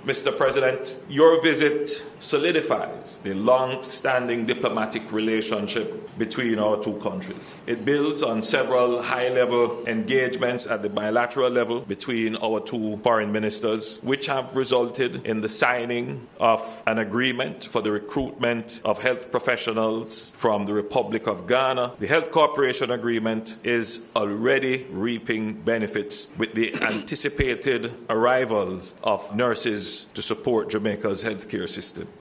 Mr. President, your visit solidifies the long-standing diplomatic relationship between our two countries. It builds on several high-level engagements at the bilateral level between our two foreign ministers, which have resulted in the signing of an agreement for the recruitment of health professionals from the Republic of Ghana. The Health Cooperation Agreement is already reaping benefits with the anticipated arrivals of nurses to support Jamaica's healthcare system.